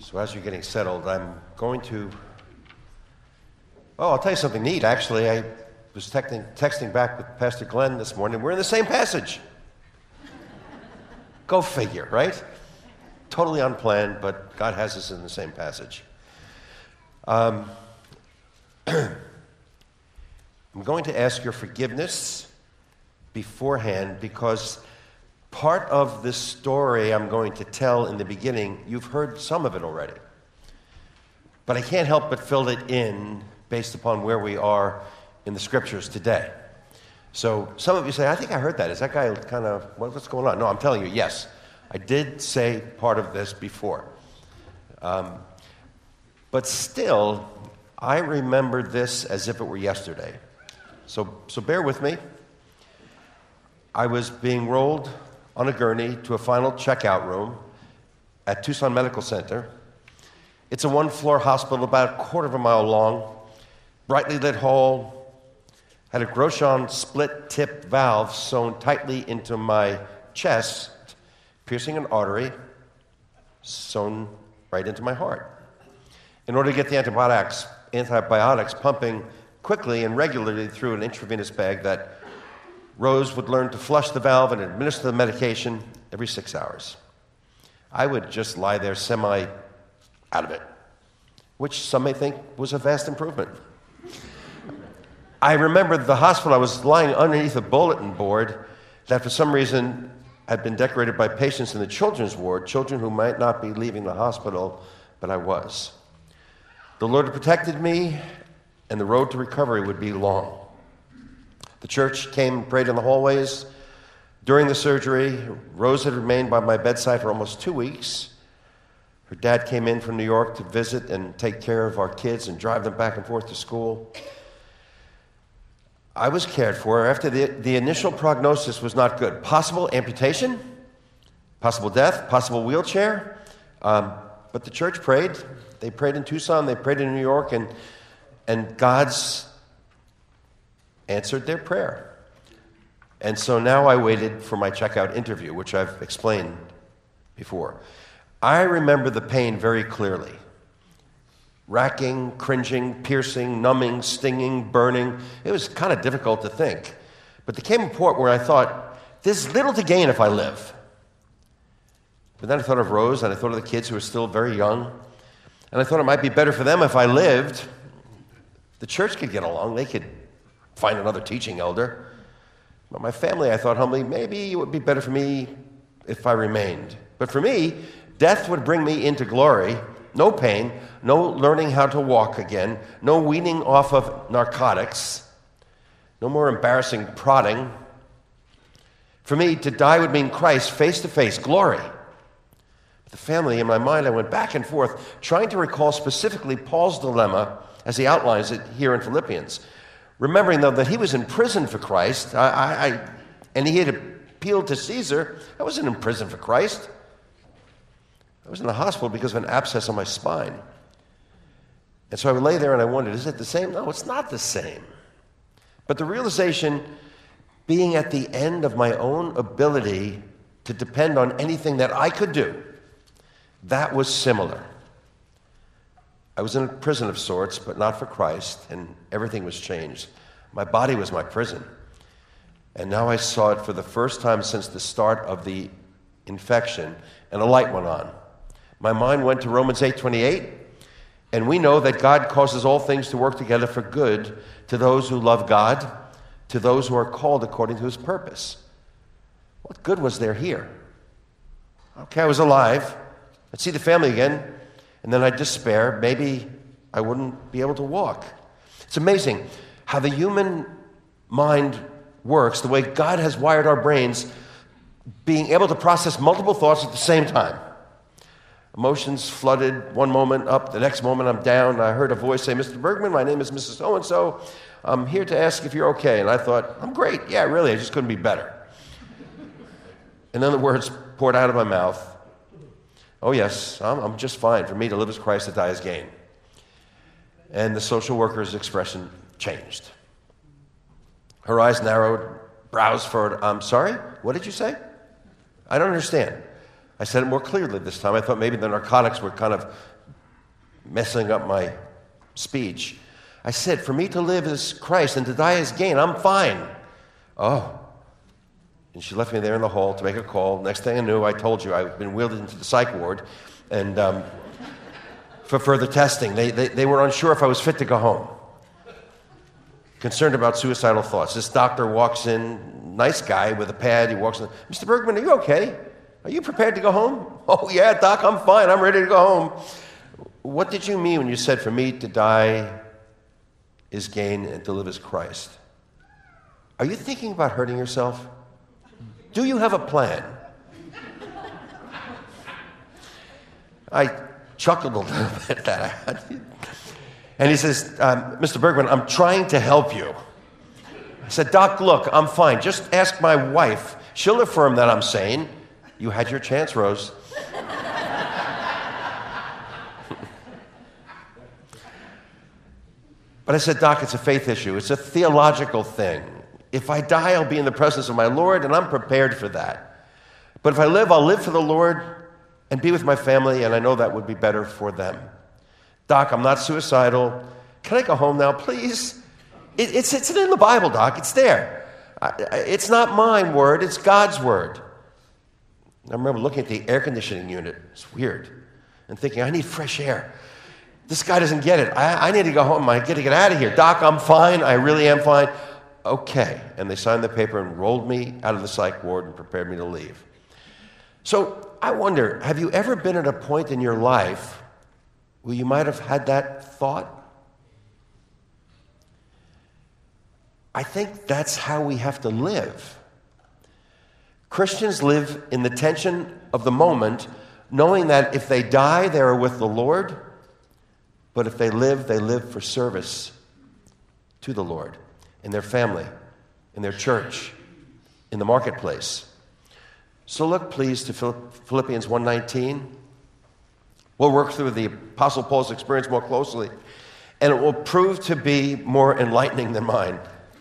So as you're getting settled, I'm going to... Oh, I'll tell you something neat, actually. I was texting back with Pastor Glenn this morning. We're in the same passage. Go figure, right? Totally unplanned, but God has us in the same passage. I'm going to ask your forgiveness beforehand because part of this story I'm going to tell in the beginning, you've heard some of it already. But I can't help but fill it in based upon where we are in the scriptures today. So some of you say, I think I heard that. Is that guy kind of, what's going on? No, I'm telling you, yes. I did say part of this before. But still, I remember this as if it were yesterday. So bear with me. I was being rolled on a gurney to a final checkout room at Tucson Medical Center. It's a one-floor hospital about a quarter of a mile long, brightly lit hall, had a Groshon split-tip valve sewn tightly into my chest, piercing an artery, sewn right into my heart. In order to get the antibiotics pumping quickly and regularly through an intravenous bag that Rose would learn to flush the valve and administer the medication every 6 hours. I would just lie there semi out of it, which some may think was a vast improvement. I remember the hospital, I was lying underneath a bulletin board that for some reason had been decorated by patients in the children's ward, children who might not be leaving the hospital, but I was. The Lord had protected me, and the road to recovery would be long. The church came and prayed in the hallways. During the surgery, Rose had remained by my bedside for almost 2 weeks. Her dad came in from New York to visit and take care of our kids and drive them back and forth to school. I was cared for. After the initial prognosis was not good. Possible amputation, possible death, possible wheelchair. But the church prayed. They prayed in Tucson, they prayed in New York, and God's answered their prayer. And so now I waited for my checkout interview, which I've explained before. I remember the pain very clearly. Racking, cringing, piercing, numbing, stinging, burning. It was kind of difficult to think. But there came a point where I thought, there's little to gain if I live. But then I thought of Rose, and I thought of the kids who were still very young. And I thought it might be better for them if I lived. The church could get along. They could find another teaching elder. But my family, I thought humbly, maybe it would be better for me if I remained. But for me, death would bring me into glory. No pain, no learning how to walk again, no weaning off of narcotics, no more embarrassing prodding. For me, to die would mean Christ face to face, glory. The family, in my mind, I went back and forth, trying to recall specifically Paul's dilemma as he outlines it here in Philippians. Remembering, though, that he was in prison for Christ, and he had appealed to Caesar. I wasn't in prison for Christ. I was in the hospital because of an abscess on my spine. And so I would lay there and I wondered, is it the same? No, it's not the same. But the realization, being at the end of my own ability to depend on anything that I could do, that was similar. I was in a prison of sorts, but not for Christ, and everything was changed. My body was my prison. And now I saw it for the first time since the start of the infection, and a light went on. My mind went to Romans 8:28, and we know that God causes all things to work together for good to those who love God, to those who are called according to his purpose. What good was there here? Okay, I was alive. I'd see the family again, and then I'd despair. Maybe I wouldn't be able to walk. It's amazing how the human mind works, the way God has wired our brains, being able to process multiple thoughts at the same time. Emotions flooded, one moment up, the next moment I'm down. I heard a voice say, Mr. Bergman, my name is Mrs. So-and-so. I'm here to ask if you're okay. And I thought, I'm great. Yeah, really, I just couldn't be better. And then the words poured out of my mouth. Oh, yes, I'm just fine. For me, to live as Christ, to die as gain. And the social worker's expression changed. Her eyes narrowed, brows furrowed. I'm sorry? What did you say? I don't understand. I said it more clearly this time. I thought maybe the narcotics were kind of messing up my speech. I said, for me to live is Christ and to die is gain. I'm fine. Oh. And she left me there in the hall to make a call. Next thing I knew, I told you, I'd been wheeled into the psych ward and for further testing. They were unsure if I was fit to go home. Concerned about suicidal thoughts. This doctor walks in, nice guy with a pad. He walks in, Mr. Bergman, are you okay? Are you prepared to go home? Oh, yeah, doc, I'm fine. I'm ready to go home. What did you mean when you said, for me to die is gain and to live is Christ? Are you thinking about hurting yourself? Do you have a plan? I chuckled a little bit at that. And he says, Mr. Bergman, I'm trying to help you. I said, Doc, look, I'm fine. Just ask my wife. She'll affirm that I'm sane. You had your chance, Rose. But I said, Doc, it's a faith issue. It's a theological thing. If I die, I'll be in the presence of my Lord, and I'm prepared for that. But if I live, I'll live for the Lord and be with my family, and I know that would be better for them. Doc, I'm not suicidal. Can I go home now, please? It's in the Bible, Doc. It's there. It's not my word. It's God's word. I remember looking at the air conditioning unit. It's weird. And thinking, I need fresh air. This guy doesn't get it. I need to go home. I get to get out of here. Doc, I'm fine. I really am fine. Okay. And they signed the paper and rolled me out of the psych ward and prepared me to leave. So I wonder, have you ever been at a point in your life where you might have had that thought? I think that's how we have to live. Christians live in the tension of the moment, knowing that if they die, they are with the Lord, but if they live for service to the Lord, in their family, in their church, in the marketplace. So look, please, to Philippians 1:19. We'll work through the Apostle Paul's experience more closely, and it will prove to be more enlightening than mine.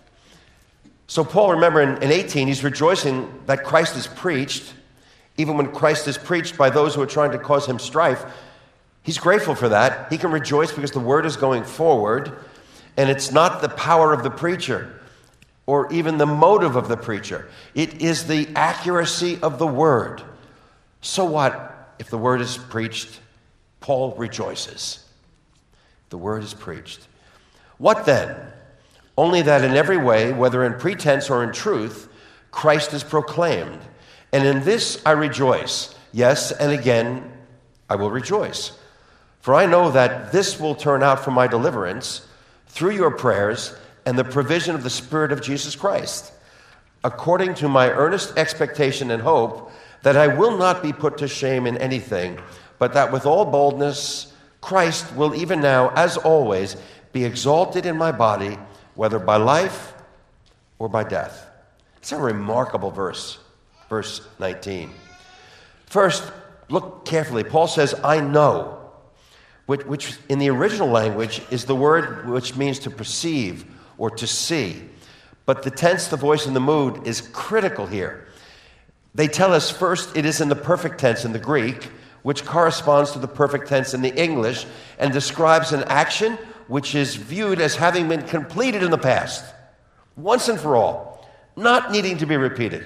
So Paul, remember, in 18, he's rejoicing that Christ is preached, even when Christ is preached by those who are trying to cause him strife. He's grateful for that. He can rejoice because the word is going forward, and it's not the power of the preacher or even the motive of the preacher. It is the accuracy of the word. So what if the word is preached? Paul rejoices. The word is preached. What then? Only that in every way, whether in pretense or in truth, Christ is proclaimed. And in this I rejoice. Yes, and again I will rejoice. For I know that this will turn out for my deliverance through your prayers and the provision of the Spirit of Jesus Christ, according to my earnest expectation and hope that I will not be put to shame in anything, but that with all boldness Christ will even now, as always, be exalted in my body, whether by life or by death. It's a remarkable verse, verse 19. First, look carefully. Paul says, I know, which in the original language is the word which means to perceive or to see. But the tense, the voice, and the mood is critical here. They tell us first it is in the perfect tense in the Greek, which corresponds to the perfect tense in the English and describes an action which is viewed as having been completed in the past, once and for all, not needing to be repeated.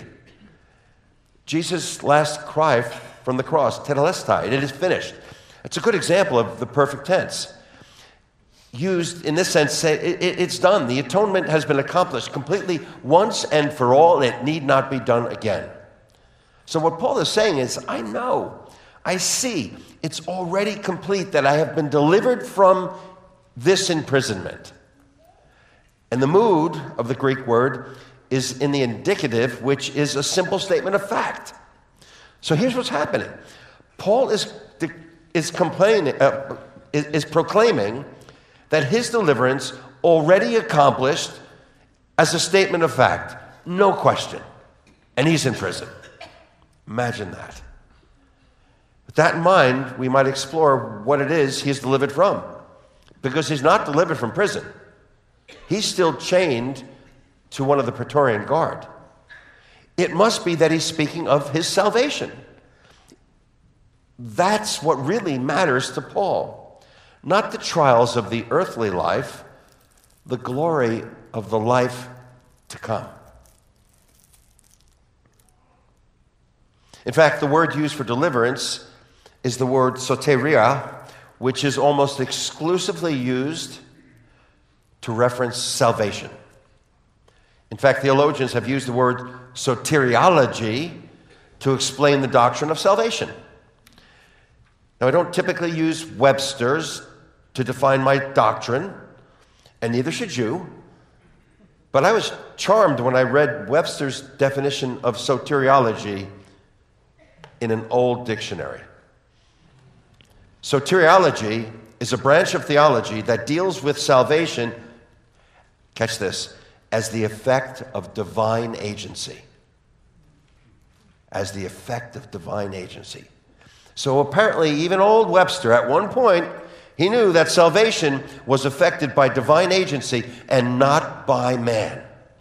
Jesus' last cry from the cross, tetelestai, it is finished. It's a good example of the perfect tense. Used in this sense, say it's done. The atonement has been accomplished completely once and for all, and it need not be done again. So what Paul is saying is, I know, I see, it's already complete, that I have been delivered from this imprisonment. And the mood of the Greek word is in the indicative, which is a simple statement of fact. So here's what's happening. Paul is proclaiming that his deliverance already accomplished as a statement of fact. No question. And he's in prison. Imagine that. With that in mind, we might explore what it is he's delivered from. Because he's not delivered from prison. He's still chained to one of the Praetorian Guard. It must be that he's speaking of his salvation. That's what really matters to Paul. Not the trials of the earthly life, the glory of the life to come. In fact, the word used for deliverance is the word soteria, which is almost exclusively used to reference salvation. In fact, theologians have used the word soteriology to explain the doctrine of salvation. Now, I don't typically use Webster's to define my doctrine, and neither should you, but I was charmed when I read Webster's definition of soteriology in an old dictionary. Soteriology is a branch of theology that deals with salvation, catch this, as the effect of divine agency. As the effect of divine agency. So apparently, even old Webster, at one point, he knew that salvation was affected by divine agency and not by man.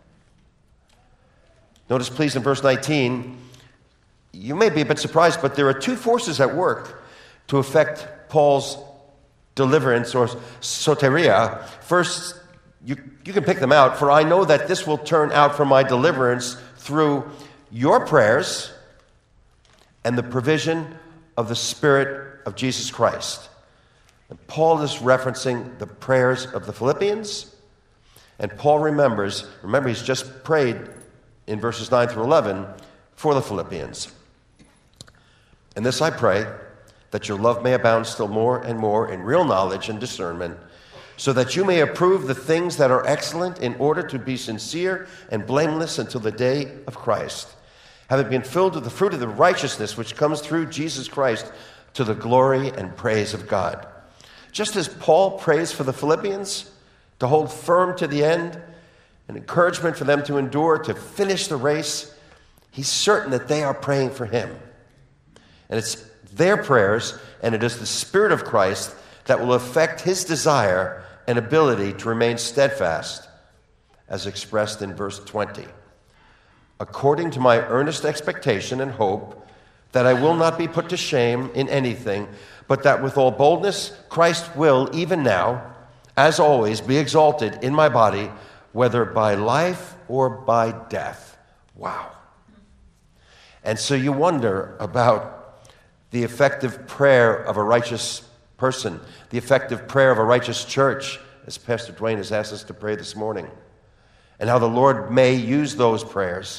Notice, please, in verse 19, you may be a bit surprised, but there are two forces at work to affect Paul's deliverance or soteria. First, you can pick them out. For I know that this will turn out for my deliverance through your prayers and the provision of the Spirit of Jesus Christ. And Paul is referencing the prayers of the Philippians. And Paul remember, he's just prayed in verses 9 through 11 for the Philippians. And this I pray, that your love may abound still more and more in real knowledge and discernment, so that you may approve the things that are excellent, in order to be sincere and blameless until the day of Christ, having been filled with the fruit of the righteousness which comes through Jesus Christ, to the glory and praise of God. Just as Paul prays for the Philippians to hold firm to the end, an encouragement for them to endure, to finish the race, he's certain that they are praying for him. And it's their prayers, and it is the Spirit of Christ that will affect his desire and ability to remain steadfast, as expressed in verse 20. According to my earnest expectation and hope that I will not be put to shame in anything, but that with all boldness Christ will, even now, as always, be exalted in my body, whether by life or by death. Wow. And so you wonder about the effective prayer of a righteous person, the effective prayer of a righteous church, as Pastor Dwayne has asked us to pray this morning, and how the Lord may use those prayers.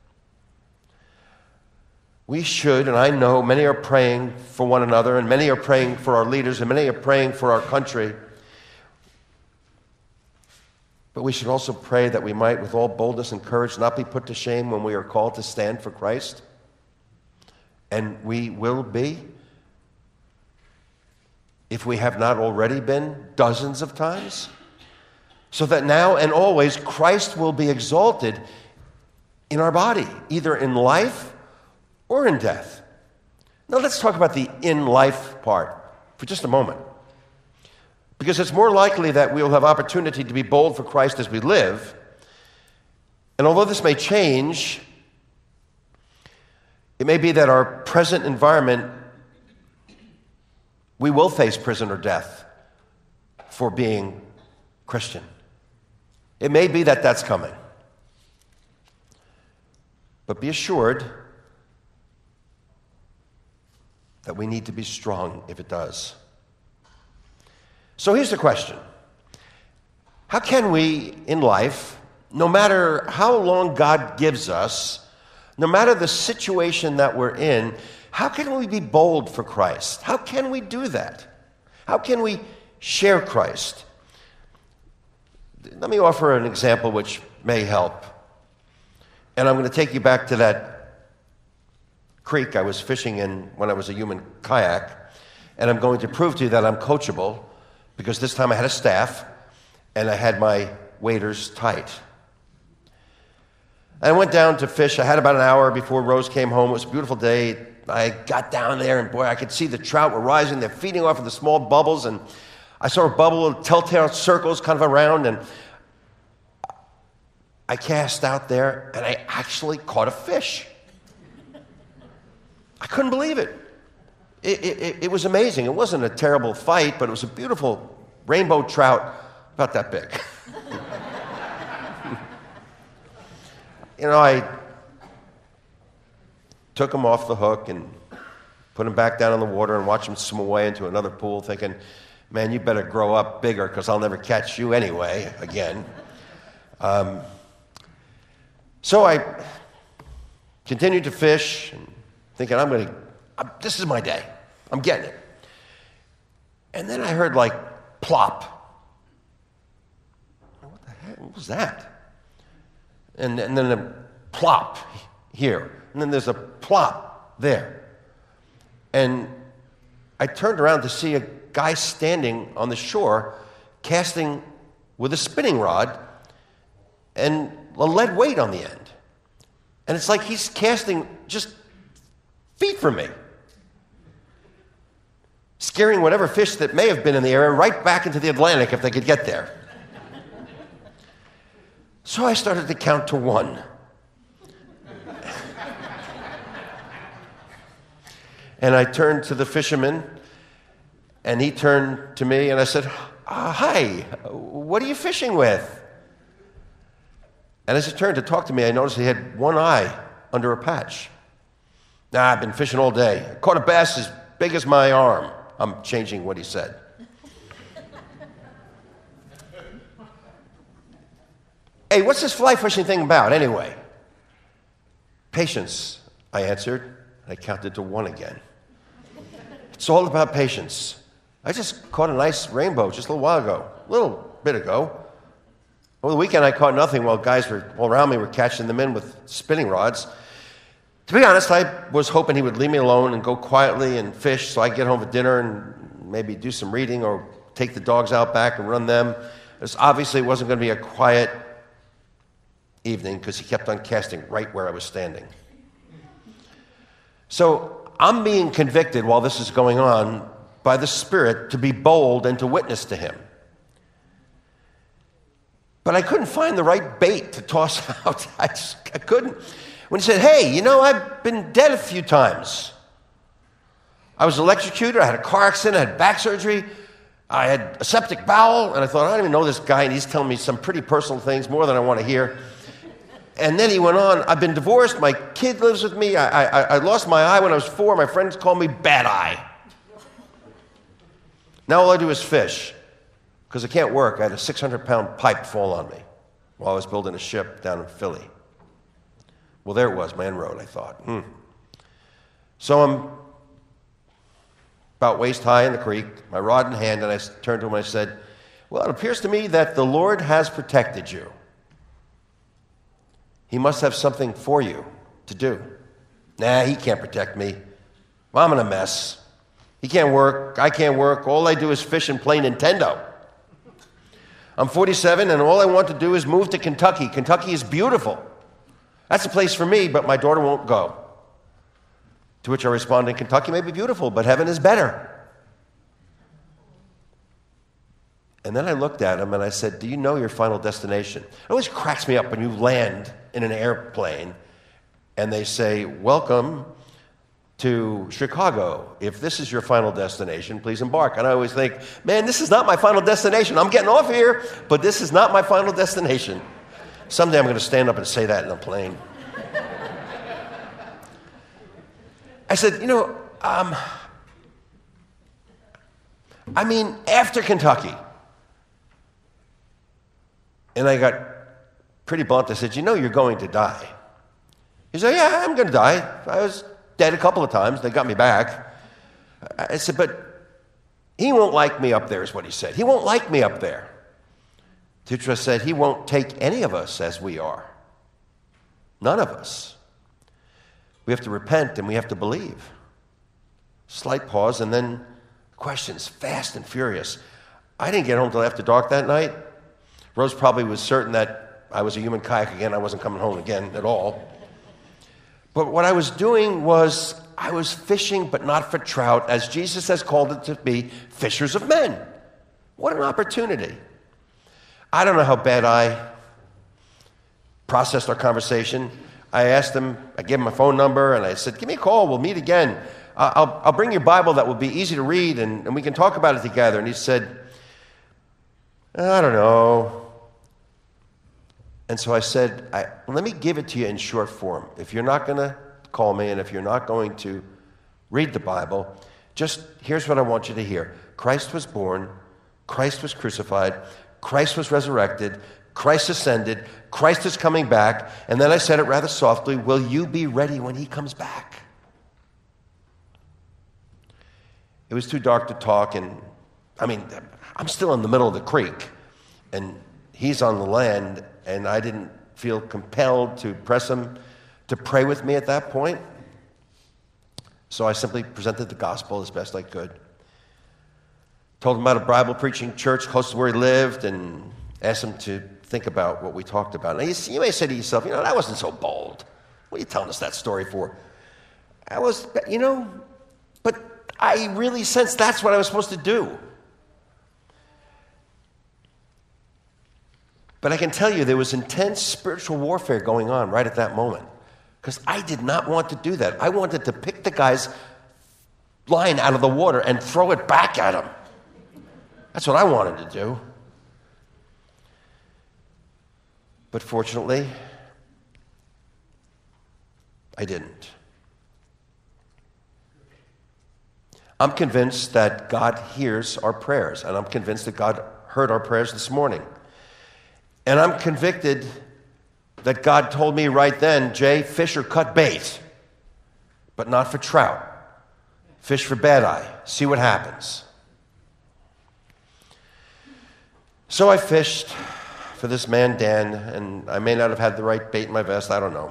We should, and I know many are praying for one another, and many are praying for our leaders, and many are praying for our country. But we should also pray that we might, with all boldness and courage, not be put to shame when we are called to stand for Christ. And we will be, if we have not already been, dozens of times, so that now and always Christ will be exalted in our body, either in life or in death. Now let's talk about the in life part for just a moment. Because it's more likely that we'll have opportunity to be bold for Christ as we live. And although this may change, it may be that our present environment, we will face prison or death for being Christian. It may be that that's coming. But be assured that we need to be strong if it does. So here's the question. How can we, in life, no matter how long God gives us, no matter the situation that we're in, how can we be bold for Christ? How can we do that? How can we share Christ? Let me offer an example which may help. And I'm going to take you back to that creek I was fishing in when I was a human kayak. And I'm going to prove to you that I'm coachable, because this time I had a staff and I had my waders tight. I went down to fish. I had about an hour before Rose came home. It was a beautiful day. I got down there, and boy, I could see the trout were rising. They're feeding off of the small bubbles, and I saw a bubble with telltale circles kind of around, and I cast out there, and I actually caught a fish. I couldn't believe it. It was amazing. It wasn't a terrible fight, but it was a beautiful rainbow trout about that big. I took him off the hook and put him back down in the water and watched him swim away into another pool, thinking, man, you better grow up bigger because I'll never catch you anyway again. So I continued to fish, and thinking, this is my day. I'm getting it. And then I heard plop. What the heck? What was that? And then a plop here. And then there's a plop there. And I turned around to see a guy standing on the shore casting with a spinning rod and a lead weight on the end. And it's like he's casting just feet from me, scaring whatever fish that may have been in the area right back into the Atlantic if they could get there. So I started to count to 1. And I turned to the fisherman, and he turned to me, and I said, hi, what are you fishing with? And as he turned to talk to me, I noticed he had one eye under a patch. I've been fishing all day. I caught a bass as big as my arm. I'm changing what he said. Hey, what's this fly fishing thing about anyway? Patience, I answered, and I counted to 1 again. It's all about patience. I just caught a nice rainbow just a little bit ago. Over the weekend, I caught nothing while guys were all around me were catching them in with spinning rods. To be honest, I was hoping he would leave me alone and go quietly and fish so I'd get home for dinner and maybe do some reading or take the dogs out back and run them. Obviously, it wasn't going to be a quiet evening because he kept on casting right where I was standing. So I'm being convicted while this is going on by the Spirit to be bold and to witness to him. But I couldn't find the right bait to toss out. I couldn't. When he said, hey, I've been dead a few times. I was electrocuted, I had a car accident, I had back surgery, I had a septic bowel, and I thought, I don't even know this guy, and he's telling me some pretty personal things, more than I want to hear. And then he went on, I've been divorced, my kid lives with me, I lost my eye when I was 4, my friends call me Bad Eye. Now all I do is fish, because I can't work. I had a 600-pound pipe fall on me while I was building a ship down in Philly. Well, there it was, my inroad, I thought. So I'm about waist high in the creek, my rod in hand, and I turned to him and I said, well, it appears to me that the Lord has protected you. He must have something for you to do. Nah, he can't protect me. Well, I'm in a mess. He can't work, I can't work. All I do is fish and play Nintendo. I'm 47, and all I want to do is move to Kentucky. Kentucky is beautiful. That's a place for me, but my daughter won't go. To which I responded, Kentucky may be beautiful, but heaven is better. And then I looked at him and I said, do you know your final destination? It always cracks me up when you land in an airplane and they say, welcome to Chicago. If this is your final destination, please embark. And I always think, man, this is not my final destination. I'm getting off here, but this is not my final destination. Someday I'm going to stand up and say that in a plane. I said, after Kentucky. And I got pretty blunt. I said, you're going to die. He said, yeah, I'm going to die. I was dead a couple of times. They got me back. I said, but he won't like me up there, is what he said. He won't like me up there. Tutra said, he won't take any of us as we are. None of us. We have to repent and we have to believe. Slight pause and then questions, fast and furious. I didn't get home till after dark that night. Rose probably was certain that I was a human kayak again. I wasn't coming home again at all. But what I was doing was I was fishing, but not for trout, as Jesus has called it to be, fishers of men. What an opportunity. I don't know how Bad Eye processed our conversation. I asked him, I gave him my phone number, and I said, give me a call, we'll meet again. I'll bring you a Bible that will be easy to read, and we can talk about it together. And he said, I don't know. And so I said, let me give it to you in short form. If you're not going to call me, and if you're not going to read the Bible, just here's what I want you to hear. Christ was born, Christ was crucified, Christ was resurrected, Christ ascended, Christ is coming back, and then I said it rather softly, will you be ready when he comes back? It was too dark to talk, and I'm still in the middle of the creek, and he's on the land, and I didn't feel compelled to press him to pray with me at that point. So I simply presented the gospel as best I could. Told him about a Bible preaching church close to where he lived, and asked him to think about what we talked about. Now, you may say to yourself, that wasn't so bold. What are you telling us that story for? But I really sensed that's what I was supposed to do. But I can tell you there was intense spiritual warfare going on right at that moment, because I did not want to do that. I wanted to pick the guy's line out of the water and throw it back at him. That's what I wanted to do. But fortunately, I didn't. I'm convinced that God hears our prayers, and I'm convinced that God heard our prayers this morning. And I'm convicted that God told me right then, Jay, fish or cut bait, but not for trout. Fish for bad eye. See what happens. So I fished for this man, Dan, and I may not have had the right bait in my vest, I don't know.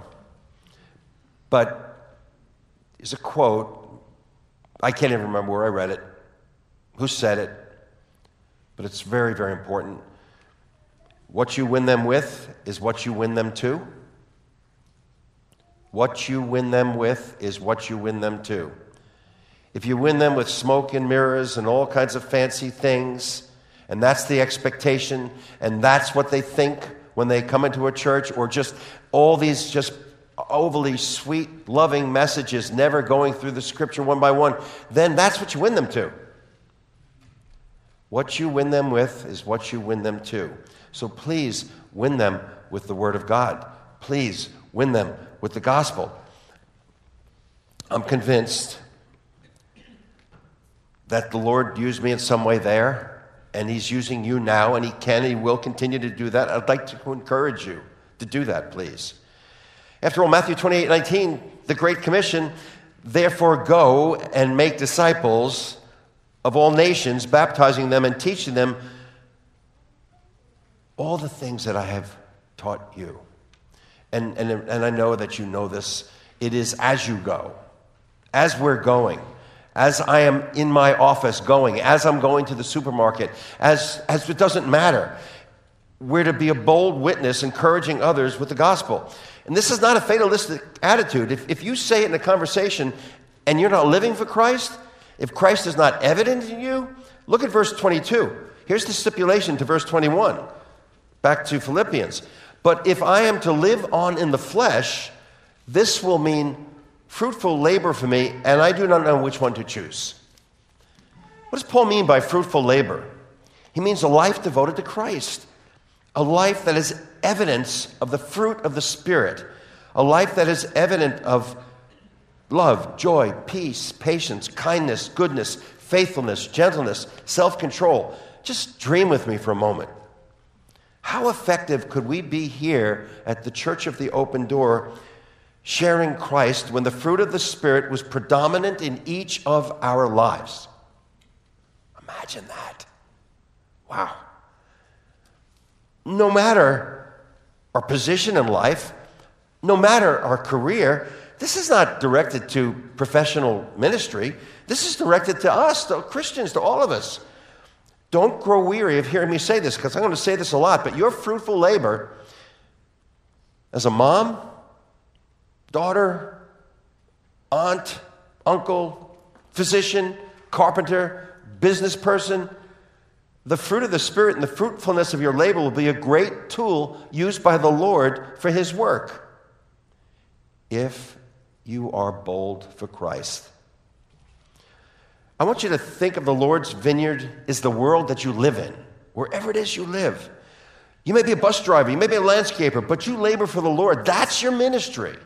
But there's a quote, I can't even remember where I read it, who said it, but it's very, very important. What you win them with is what you win them to. What you win them with is what you win them to. If you win them with smoke and mirrors and all kinds of fancy things, and that's the expectation, and that's what they think when they come into a church, or just all these just overly sweet, loving messages never going through the scripture one by one, then that's what you win them to. What you win them with is what you win them to. So please win them with the Word of God. Please win them with the gospel. I'm convinced that the Lord used me in some way there, and He's using you now, and He will continue to do that. I'd like to encourage you to do that, please. After all, Matthew 28:19, the Great Commission, therefore go and make disciples of all nations, baptizing them and teaching them all the things that I have taught you. And I know that you know this. It is as you go, as we're going, as I am in my office going, as I'm going to the supermarket, as it doesn't matter. We're to be a bold witness, encouraging others with the gospel. And this is not a fatalistic attitude. If you say it in a conversation and you're not living for Christ, if Christ is not evident in you, look at verse 22. Here's the stipulation to verse 21. Back to Philippians. But if I am to live on in the flesh, this will mean fruitful labor for me, and I do not know which one to choose. What does Paul mean by fruitful labor? He means a life devoted to Christ, a life that is evidence of the fruit of the Spirit, a life that is evident of love, joy, peace, patience, kindness, goodness, faithfulness, gentleness, self-control. Just dream with me for a moment. How effective could we be here at the Church of the Open Door sharing Christ when the fruit of the Spirit was predominant in each of our lives? Imagine that. Wow. No matter our position in life, no matter our career, this is not directed to professional ministry. This is directed to us, to Christians, to all of us. Don't grow weary of hearing me say this, because I'm going to say this a lot, but your fruitful labor as a mom, daughter, aunt, uncle, physician, carpenter, business person, the fruit of the Spirit and the fruitfulness of your labor will be a great tool used by the Lord for His work. If you are bold for Christ. I want you to think of the Lord's vineyard as the world that you live in, wherever it is you live. You may be a bus driver, you may be a landscaper, but you labor for the Lord. That's your ministry.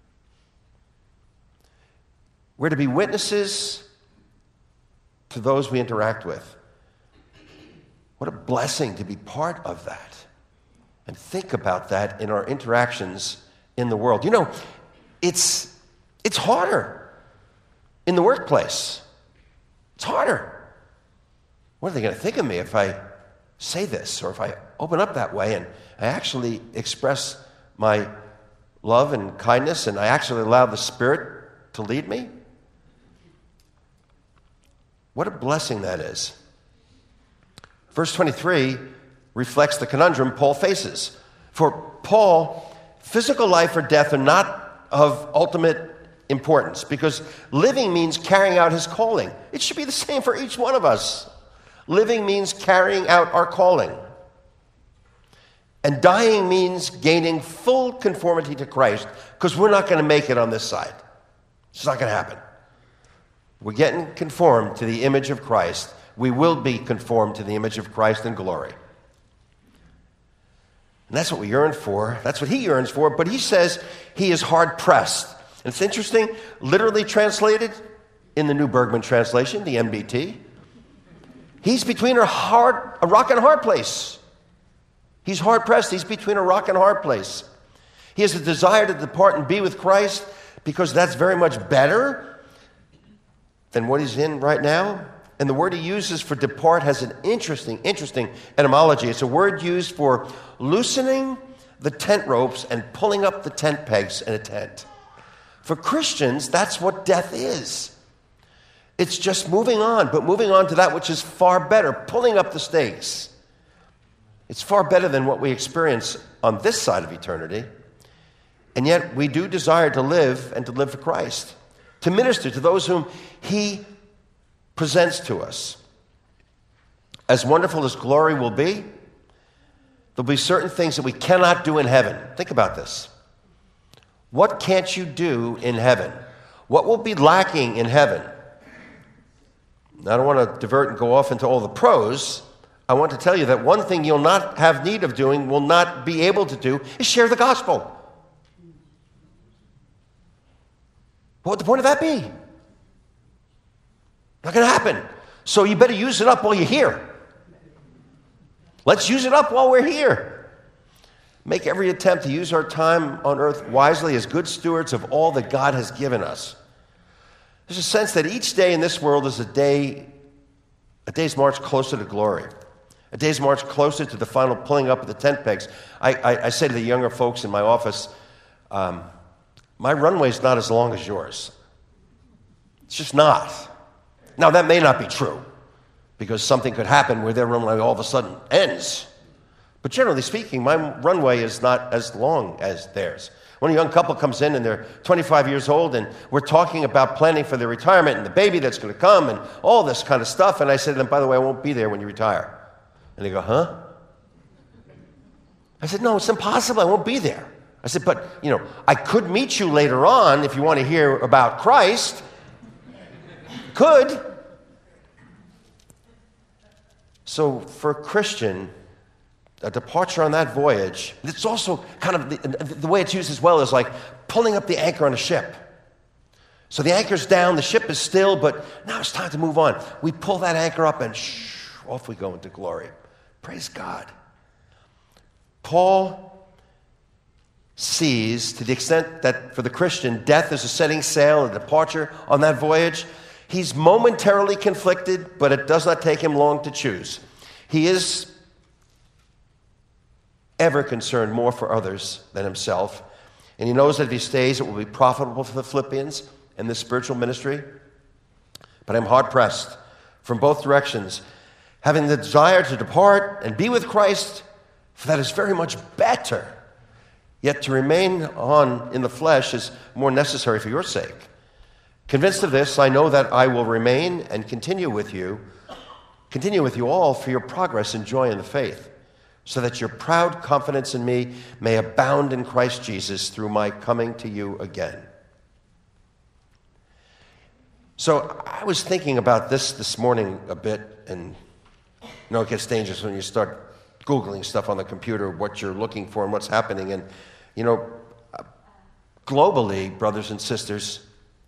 We're to be witnesses to those we interact with. What a blessing to be part of that. And think about that in our interactions in the world. You know, it's harder in the workplace. It's harder. What are they going to think of me if I say this, or if I open up that way and I actually express my love and kindness and I actually allow the Spirit to lead me? What a blessing that is. Verse 23 reflects the conundrum Paul faces. For Paul, physical life or death are not of ultimate importance, because living means carrying out his calling. It should be the same for each one of us. Living means carrying out our calling. And dying means gaining full conformity to Christ, because we're not going to make it on this side. It's not going to happen. We're getting conformed to the image of Christ. We will be conformed to the image of Christ in glory. And that's what we yearn for. That's what he yearns for. But he says he is hard-pressed. And it's interesting, literally translated in the New Bergman translation, the NBT, he's between a rock and a hard place. He's hard-pressed. He's between a rock and a hard place. He has a desire to depart and be with Christ, because that's very much better than what he's in right now. And the word he uses for depart has an interesting etymology. It's a word used for loosening the tent ropes and pulling up the tent pegs in a tent. For Christians, that's what death is. It's just moving on, but moving on to that which is far better, pulling up the stakes. It's far better than what we experience on this side of eternity. And yet we do desire to live, and to live for Christ, to minister to those whom he presents to us. As wonderful as glory will be, there'll be certain things that we cannot do in heaven. Think about this. What can't you do in heaven? What will be lacking in heaven? I don't want to divert and go off into all the pros. I want to tell you that one thing you'll not have need of doing, will not be able to do, is share the gospel. What would the point of that be? Not going to happen. So you better use it up while you're here. Let's use it up while we're here. Make every attempt to use our time on earth wisely as good stewards of all that God has given us. There's a sense that each day in this world is a day's march closer to glory, a day's march closer to the final pulling up of the tent pegs. I say to the younger folks in my office, my runway's not as long as yours. It's just not. Now, that may not be true, because something could happen where their runway all of a sudden ends. But generally speaking, my runway is not as long as theirs. When a young couple comes in and they're 25 years old and we're talking about planning for their retirement and the baby that's going to come and all this kind of stuff, and I say to them, by the way, I won't be there when you retire. And they go, huh? I said, no, it's impossible. I won't be there. I said, but, I could meet you later on if you want to hear about Christ. Could. So for a Christian, a departure on that voyage, it's also kind of the way it's used as well is like pulling up the anchor on a ship. So the anchor's down, the ship is still, but now it's time to move on. We pull that anchor up and off we go into glory. Praise God. Paul sees, to the extent that for the Christian, death is a setting sail, a departure on that voyage. He's momentarily conflicted, but it does not take him long to choose. He is ever concerned more for others than himself, and he knows that if he stays, it will be profitable for the Philippians and the spiritual ministry. But I'm hard-pressed from both directions, having the desire to depart and be with Christ, for that is very much better. Yet to remain on in the flesh is more necessary for your sake. Convinced of this, I know that I will remain and continue with you all for your progress and joy in the faith, so that your proud confidence in me may abound in Christ Jesus through my coming to you again. So I was thinking about this morning a bit, and it gets dangerous when you start Googling stuff on the computer, what you're looking for and what's happening. And, globally, brothers and sisters,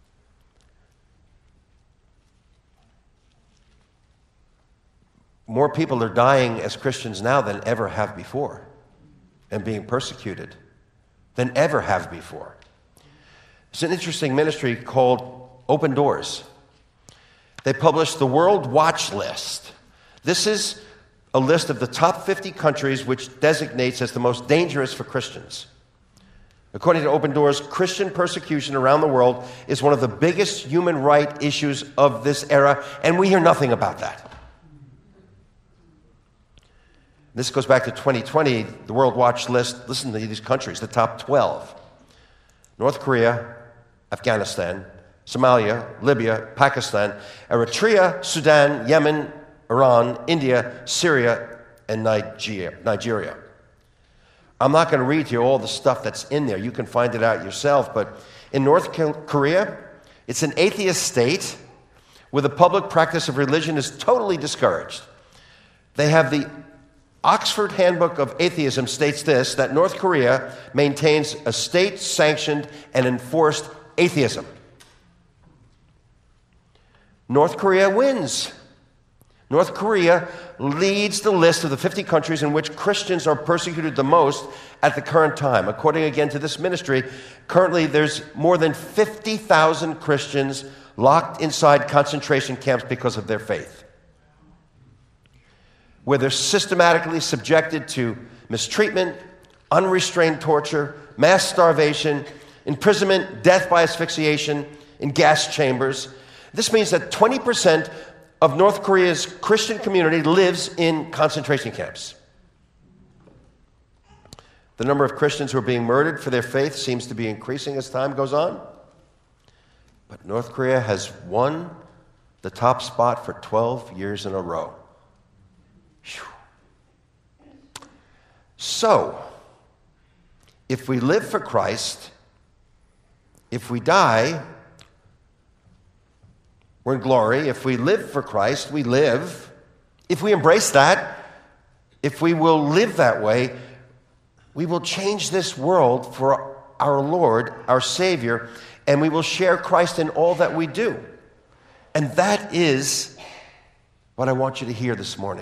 more people are dying as Christians now than ever have before, and being persecuted than ever have before. It's an interesting ministry called Open Doors. They published the World Watch List. This is a list of the top 50 countries which designates as the most dangerous for Christians. According to Open Doors, Christian persecution around the world is one of the biggest human rights issues of this era, and we hear nothing about that. This goes back to 2020, the World Watch List. Listen to these countries, the top 12. North Korea, Afghanistan, Somalia, Libya, Pakistan, Eritrea, Sudan, Yemen, Iran, India, Syria, and Nigeria. I'm not going to read to you all the stuff that's in there. You can find it out yourself. But in North Korea, it's an atheist state where the public practice of religion is totally discouraged. They have the Oxford Handbook of Atheism states this, that North Korea maintains a state-sanctioned and enforced atheism. North Korea wins. North Korea leads the list of the 50 countries in which Christians are persecuted the most at the current time. According again to this ministry, currently there's more than 50,000 Christians locked inside concentration camps because of their faith, where they're systematically subjected to mistreatment, unrestrained torture, mass starvation, imprisonment, death by asphyxiation in gas chambers. This means that 20% of North Korea's Christian community lives in concentration camps. The number of Christians who are being murdered for their faith seems to be increasing as time goes on. But North Korea has won the top spot for 12 years in a row. So, if we live for Christ, if we die, we're in glory. If we live for Christ, we live. If we embrace that, if we will live that way, we will change this world for our Lord, our Savior, and we will share Christ in all that we do. And that is what I want you to hear this morning.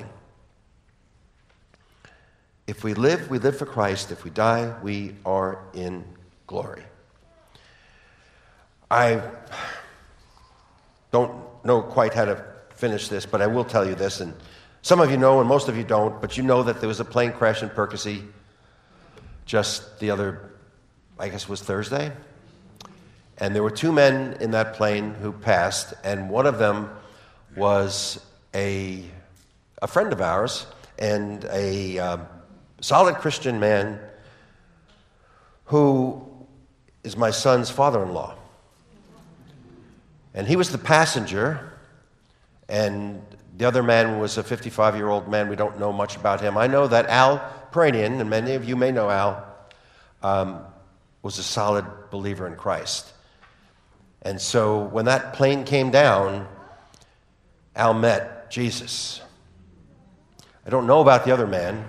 If we live for Christ. If we die, we are in glory. I don't know quite how to finish this, but I will tell you this, and some of you know and most of you don't, but you know that there was a plane crash in Percy just the other, I guess it was Thursday, and there were two men in that plane who passed, and one of them was a friend of ours and a solid Christian man who is my son's father-in-law. And he was the passenger, and the other man was a 55-year-old man. We don't know much about him. I know that Al Peranian, and many of you may know Al, was a solid believer in Christ. And so when that plane came down, Al met Jesus. I don't know about the other man,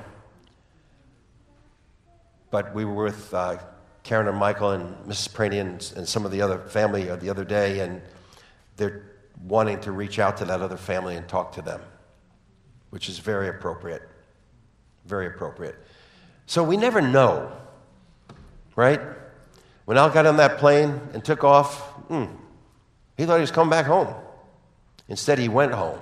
but we were with Karen and Michael and Mrs. Peranian and some of the other family the other day, and they're wanting to reach out to that other family and talk to them, which is very appropriate. Very appropriate. So we never know, right? When Al got on that plane and took off, he thought he was coming back home. Instead, he went home.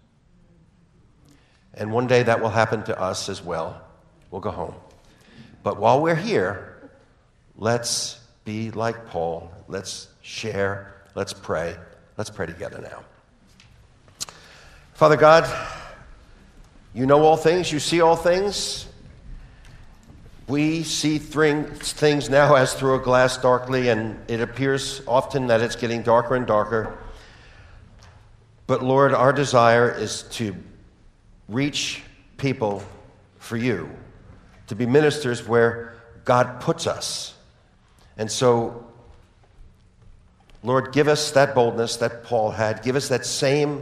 And one day that will happen to us as well. We'll go home. But while we're here, let's be like Paul. Let's share. Let's pray. Let's pray together now. Father God, you know all things. You see all things. We see things now as through a glass darkly, and it appears often that it's getting darker and darker. But Lord, our desire is to reach people for you, to be ministers where God puts us. And so Lord, give us that boldness that Paul had. Give us that same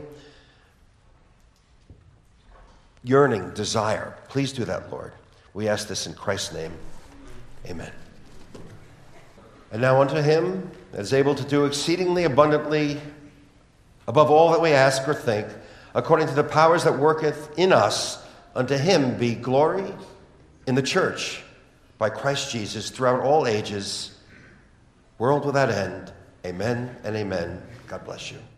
yearning, desire. Please do that, Lord. We ask this in Christ's name. Amen. And now unto him that is able to do exceedingly abundantly above all that we ask or think, according to the powers that worketh in us, unto him be glory in the church by Christ Jesus throughout all ages, world without end. Amen and amen. God bless you.